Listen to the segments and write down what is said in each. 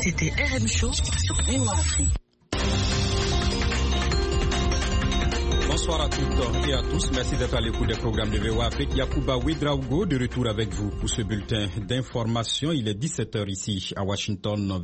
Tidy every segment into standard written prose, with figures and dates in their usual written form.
C'était RM Show sur VOA Afrique. Bonsoir à toutes et à tous. Merci d'être à l'écoute des programmes de VOA Afrique. Yacouba Ouedraogo de retour avec vous pour ce bulletin d'information. Il est 17h ici à Washington,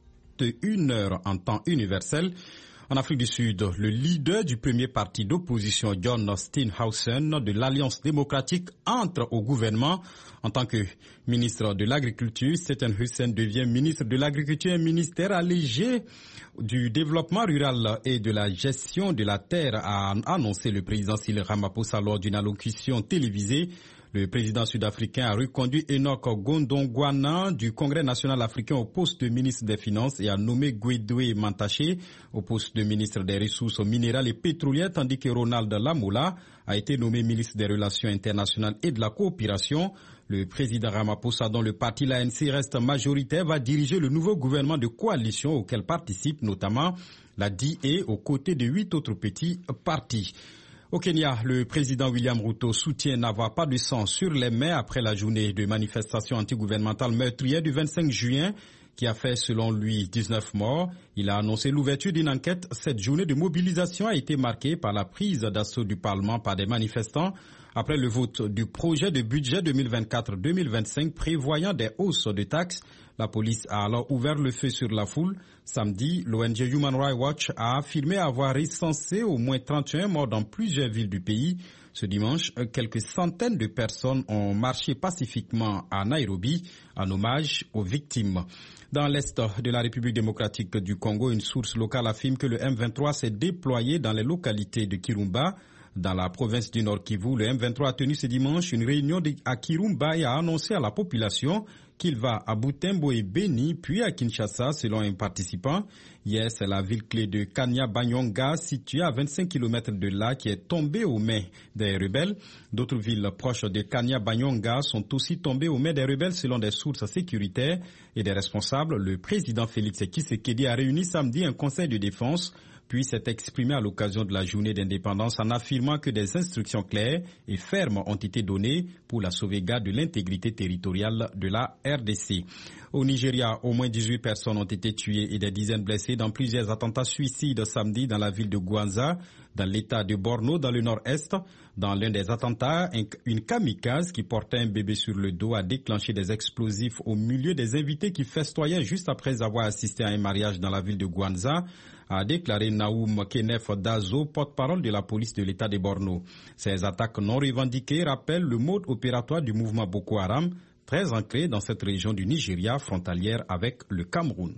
21h en temps universel. En Afrique du Sud, le leader du premier parti d'opposition, John Steenhuisen, de l'Alliance démocratique, entre au gouvernement. En tant que ministre de l'Agriculture, Steenhuisen devient ministre de l'Agriculture, un ministère allégé du développement rural et de la gestion de la terre, a annoncé le président Cyril Ramaphosa lors d'une allocution télévisée. Le président sud-africain a reconduit Enoch Godongwana du Congrès national africain au poste de ministre des Finances et a nommé Gwedwe Mantashe au poste de ministre des Ressources minérales et pétrolières, tandis que Ronald Lamola a été nommé ministre des Relations internationales et de la coopération. Le président Ramaphosa, dont le parti l'ANC reste majoritaire, va diriger le nouveau gouvernement de coalition auquel participe notamment la DA aux côtés de 8 autres petits partis. Au Kenya, le président William Ruto soutient n'avoir pas de sang sur les mains après la journée de manifestation antigouvernementale meurtrière du 25 juin qui a fait, selon lui, 19 morts. Il a annoncé l'ouverture d'une enquête. Cette journée de mobilisation a été marquée par la prise d'assaut du Parlement par des manifestants après le vote du projet de budget 2024-2025 prévoyant des hausses de taxes. La police a alors ouvert le feu sur la foule. Samedi, l'ONG Human Rights Watch a affirmé avoir recensé au moins 31 morts dans plusieurs villes du pays. Ce dimanche, quelques centaines de personnes ont marché pacifiquement à Nairobi en hommage aux victimes. Dans l'est de la République démocratique du Congo, une source locale affirme que le M23 s'est déployé dans les localités de Kirumba. Dans la province du Nord Kivu, le M23 a tenu ce dimanche une réunion à Kirumba et a annoncé à la population qu'il va à Butembo et Beni, puis à Kinshasa, selon un participant. Hier, c'est la ville clé de Kanya-Banyonga, située à 25 km de là, qui est tombée aux mains des rebelles. D'autres villes proches de Kanya-Banyonga sont aussi tombées aux mains des rebelles, selon des sources sécuritaires et des responsables. Le président Félix Tshisekedi a réuni samedi un conseil de défense, puis s'est exprimé à l'occasion de la journée d'indépendance en affirmant que des instructions claires et fermes ont été données pour la sauvegarde de l'intégrité territoriale de la RDC. Au Nigeria, au moins 18 personnes ont été tuées et des dizaines blessées dans plusieurs attentats suicides samedi dans la ville de Gwanza, dans l'état de Borno, dans le nord-est. Dans l'un des attentats, une kamikaze qui portait un bébé sur le dos a déclenché des explosifs au milieu des invités qui festoyaient juste après avoir assisté à un mariage dans la ville de Gwanza, a déclaré Naoum Kenef Dazo, porte-parole de la police de l'état de Borno. Ces attaques non revendiquées rappellent le mode opératoire du mouvement Boko Haram, très ancré dans cette région du Nigeria frontalière avec le Cameroun.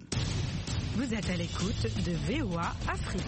Vous êtes à l'écoute de VOA Afrique.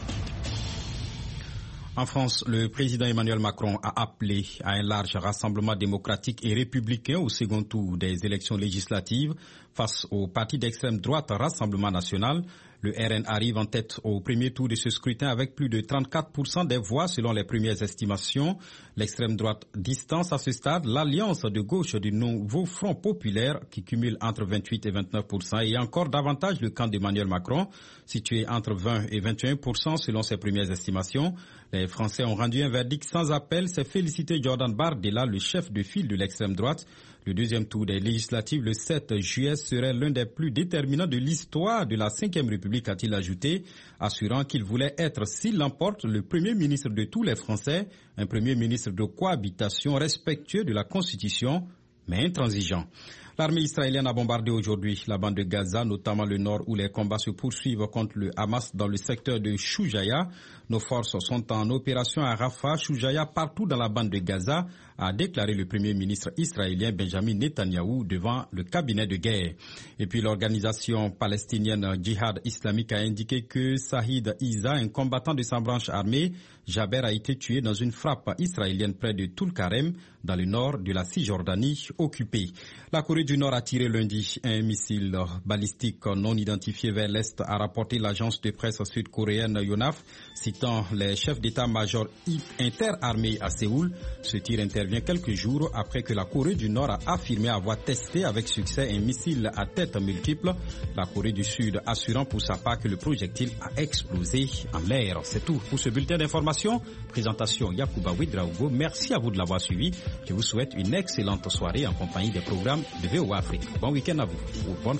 En France, le président Emmanuel Macron a appelé à un large rassemblement démocratique et républicain au second tour des élections législatives face au parti d'extrême droite Rassemblement National. Le RN arrive en tête au premier tour de ce scrutin avec plus de 34% des voix selon les premières estimations. L'extrême droite distance à ce stade l'alliance de gauche du Nouveau Front Populaire qui cumule entre 28 et 29% et encore davantage le camp d'Emmanuel Macron situé entre 20 et 21% selon ses premières estimations. Les Français ont rendu un verdict sans appel. C'est félicité Jordan Bardella, le chef de file de l'extrême droite. Le deuxième tour des législatives le 7 juillet serait l'un des plus déterminants de l'histoire de la Ve République, a-t-il ajouté, assurant qu'il voulait être, s'il l'emporte, le premier ministre de tous les Français, un premier ministre de cohabitation respectueux de la Constitution, mais intransigeant. L'armée israélienne a bombardé aujourd'hui la bande de Gaza, notamment le nord où les combats se poursuivent contre le Hamas dans le secteur de Choujaya. Nos forces sont en opération à Rafah, Choujaya, partout dans la bande de Gaza, a déclaré le premier ministre israélien Benjamin Netanyahou devant le cabinet de guerre. Et puis l'organisation palestinienne Djihad islamique a indiqué que Saïd Isa, un combattant de sa branche armée, Jaber, a été tué dans une frappe israélienne près de Toul-Karem, dans le nord de la Cisjordanie occupée. La Corée du Nord a tiré lundi un missile balistique non identifié vers l'Est, a rapporté l'agence de presse sud-coréenne Yonhap, citant les chefs d'état-major interarmés à Séoul. Ce tir intervient quelques jours après que la Corée du Nord a affirmé avoir testé avec succès un missile à tête multiple. La Corée du Sud assurant pour sa part que le projectile a explosé en l'air. C'est tout pour ce bulletin d'information. Présentation Yacouba Ouedraogo. Merci à vous de l'avoir suivi. Je vous souhaite une excellente soirée en compagnie des programmes de VOA Afrique. Bon week-end à vous. Bonne